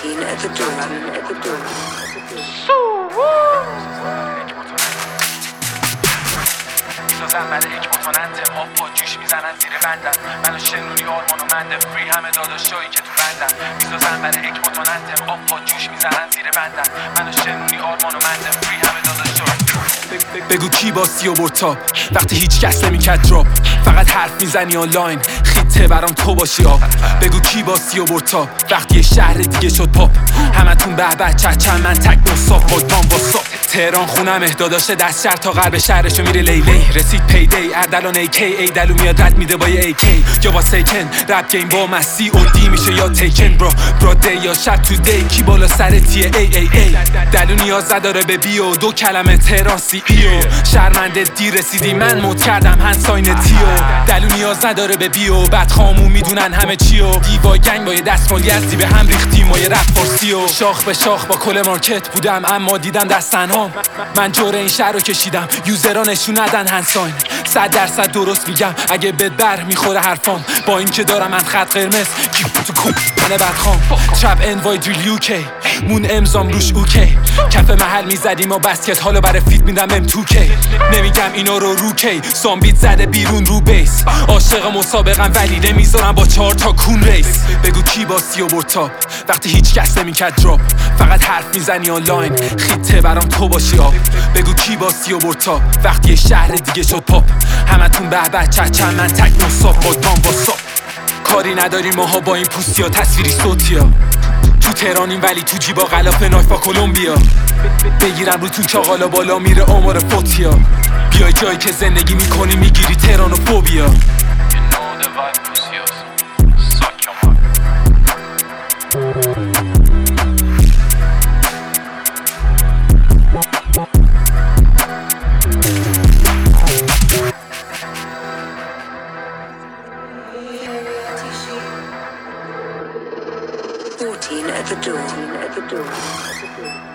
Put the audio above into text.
14 at the door. میسازن برای حکمت انتقام با جوش میزنن زیر بندن منو شنونی آرمان و منده فری همه داداشایی که تو بندن میسازن برای حکمت انتقام با جوش میزنن زیر بندن منو شنونی آرمان و منده فری همه داداشایی. بگو کی باسی و برتا وقتی هیچ کس نمیکرد دراپ فقط حرف میزنی آنلاین خیته برام تو باشی آب. بگو کی باسی و برتا وقتی یه شهر دیگه شد پاپ همتون به به چچن من تک نصاف با دام واسا تهران خونمه داداشه دست شهر تا غرب شهرشو میره لیلی رسید پیدی اردلان ای کی ای دلو میاد رد میده با ای کی یا با سیکن رپ گیم با مسی او دی میشه یا تیکن برا دی یا شب تو دی کی بالا سر تیه ای دلو نیاز نداره به بیو دو کلمه تهران سی ایو شرمنده دیر رسیدی من مود کردم هنساین تیو دلو نیاز نداره به بیو بدخامون میدونن همه چیو دیوا گنگ با یه دستمال یزدی به هم ریختیم و یه رپ فارسیو شاخ به شاخ با کل مارکت بودم اما دیدم دستنهام من جور این شهر رو کشیدم یوزرها نشون ندن هنساین 100% درست میگم اگه بد بر میخوره حرفام با این که دارم من خط قرمز تو کوب من بدخام چپ انوای دریل یوکی مون امزام روش اوکی کف محل میزدیم و بسکت حالا برای فیت میدم ام 2K نمیگم اینا رو روکی سامبیت زده بیرون رو بیس عاشق مسابقم ولی نمیذارم با 4 تا کون ریس بگو کی باسی و برتا وقتی هیچ کس نمیکرد دراپ فقط حرف میزنی آنلاین خیته برام تو باشی آب. بگو کی باسی و برتا وقتی یه شهر دیگه شد پاپ همتون به به چچن من تک نصاف با دام واسا کاری نداریم ماها با این پوستیا تصویری صوتیا تو تهرانیم ولی تو جیبا غلاف نایف با کلمبیا بگیرم رو تو چاقالا بالا میره آمار فوتیا بیای جایی که زندگی میکنی میگیری تهران و فوبیا At the door.